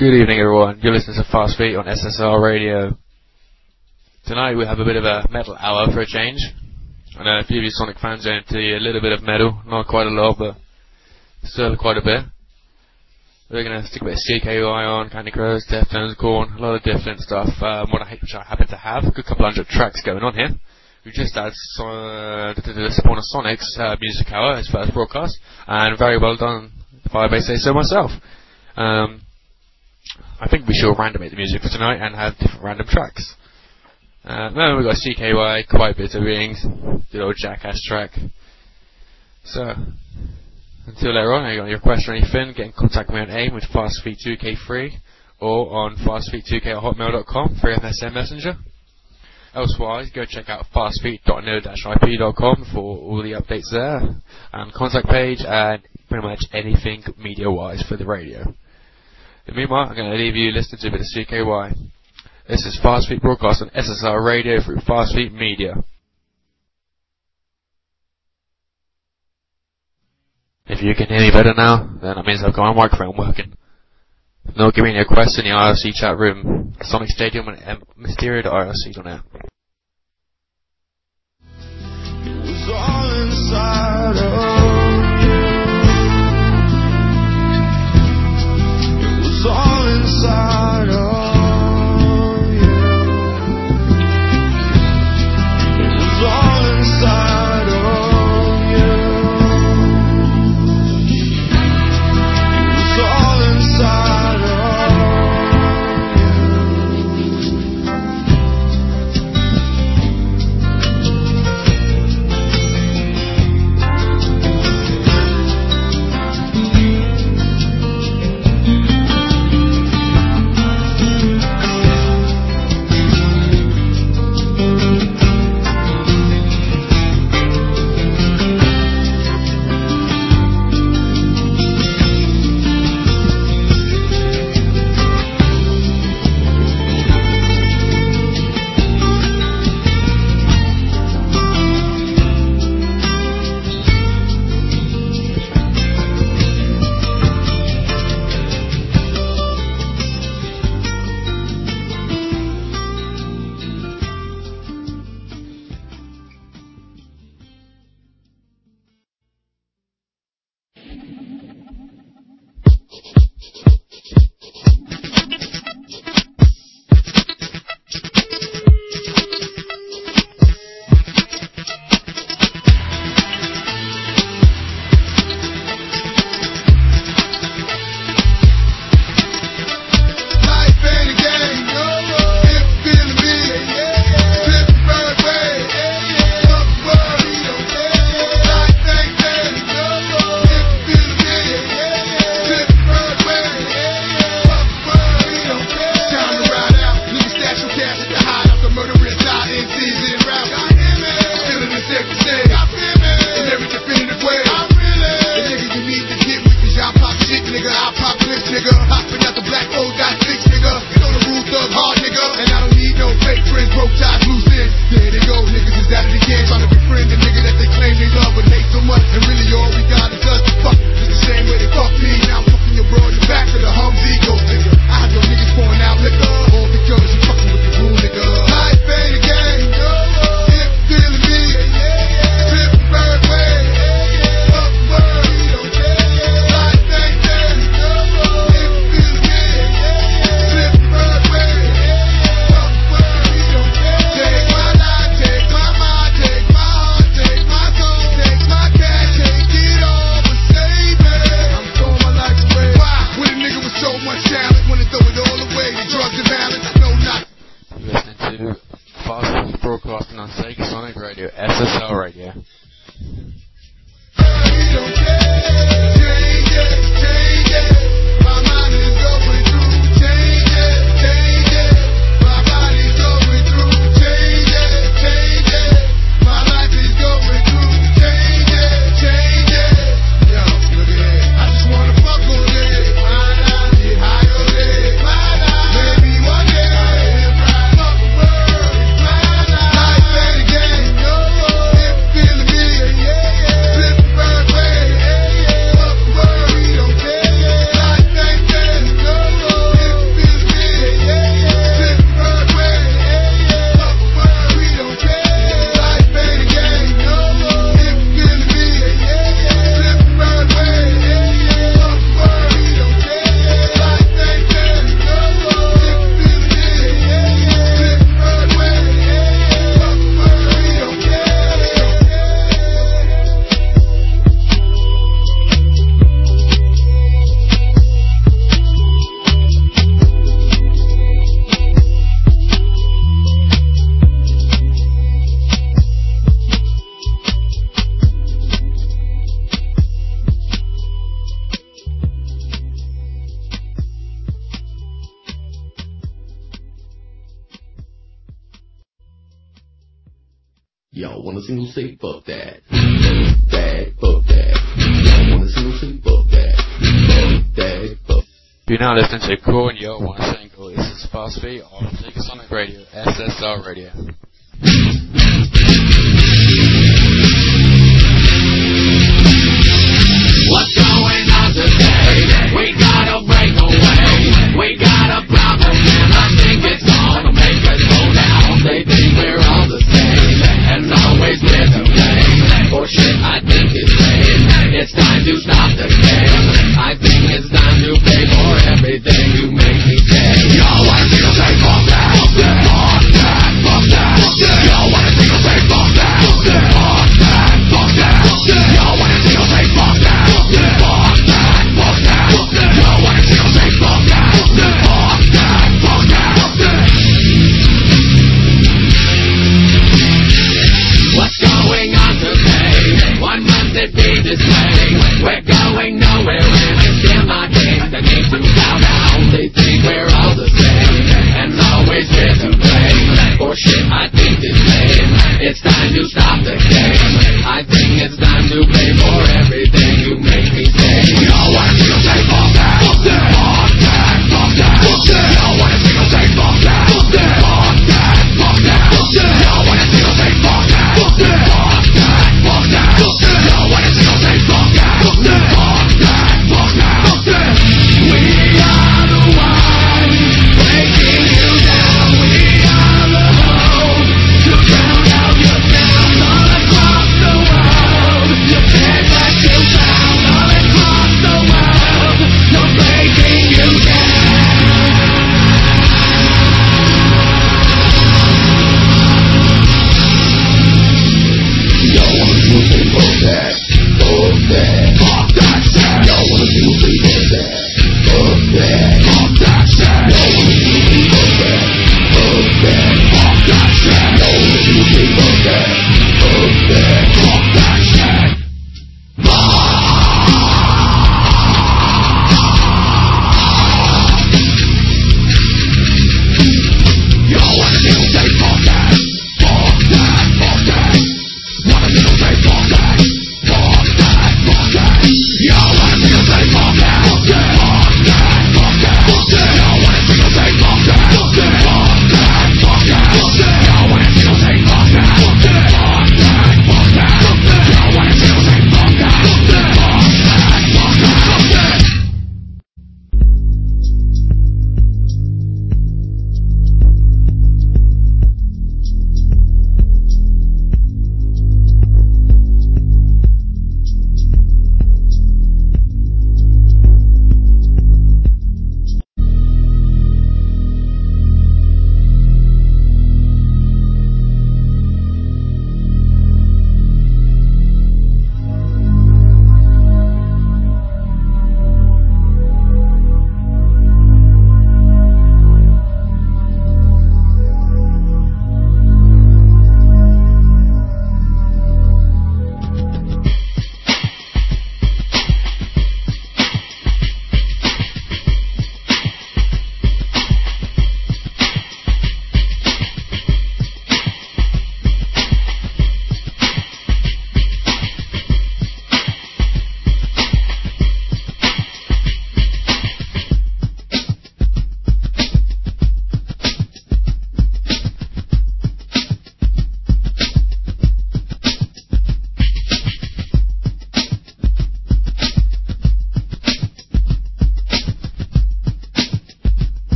Good evening, everyone. You're listening to Fast Feet on SSR Radio. Tonight we have a bit of a metal hour for a change. I know a few of you Sonic fans are into a little bit of metal, not quite a lot, but still quite a bit. We're going to stick a bit of CKY on, Candy Crows, Deftones, Korn, a lot of different stuff. Which I happen to have a good couple hundred tracks going on here. We just had the Spawn of Sonic's music hour, his first broadcast, and very well done, if I may say so myself. I think we should randomate the music for tonight and have different random tracks. Then we've got CKY, Quite Bitter Rings, the old Jackass track. So, until later on, you got your question or anything, get in contact with me on AIM with FastFeet2K3 or on FastFeet2K@hotmail.com for MSN Messenger. Elsewise, go check out fastfeet.no-ip.com for all the updates there, and contact page, and pretty much anything media-wise for the radio. Meanwhile, I'm going to leave you listening to a bit of CKY. This is Fast Feet broadcast on SSR Radio through Fast Feet Media. If you can hear me better now, then that means I've got my microphone working. No, give me a question in the IRC chat room, Sonic Stadium and Mysterio.irc.net. It was all inside of all inside of you. It was all inside of you. It was all inside of Y'all want a single say fuck that. Fuck that, fuck that. Y'all want a single say fuck that. Fuck that, fuck. You're now listening to Cool and Yo One Single. This is Fast Beat on Sonic Radio, SSR Radio. What's going on today? We got a